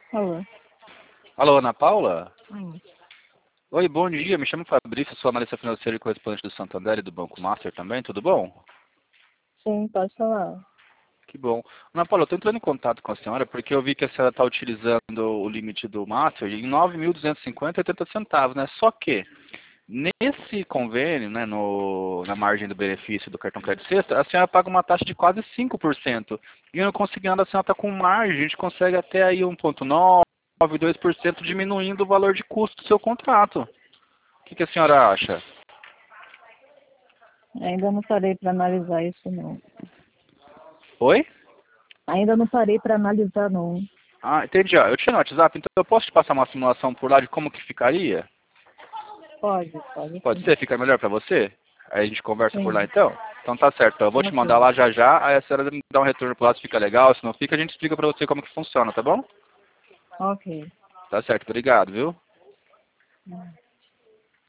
Alô? Alô, Ana Paula? Hum. Oi, bom dia. Me chamo Fabrício, sou analista financeiro e correspondente do Santander e do Banco Master também. Tudo bom? Sim, pode falar. Que bom. Ana Paula, eu estou entrando em contato com a senhora porque eu vi que a senhora está utilizando o limite do Master em 9.250,80 centavos, né? Só que, nesse convênio, né, na margem do benefício do cartão crédito sexta, a senhora paga uma taxa de quase 5%. E eu não considerando, a senhora está com margem, a gente consegue até aí 1,9%, 2% diminuindo o valor de custo do seu contrato. O que a senhora acha? Ainda não parei para analisar isso, não. Oi? Ainda não parei para analisar, não. Ah, entendi. Ó. Eu tinha no WhatsApp, então eu posso te passar uma simulação por lá de como que ficaria? Pode Pode sim. ser? Fica melhor para você? Aí a gente conversa por lá Sim. então? Então tá certo. Eu vou te mandar Ok. lá já já, aí a senhora me dá um retorno por lá se fica legal, se não fica, a gente explica para você como que funciona, tá bom? Ok. Tá certo, obrigado, viu?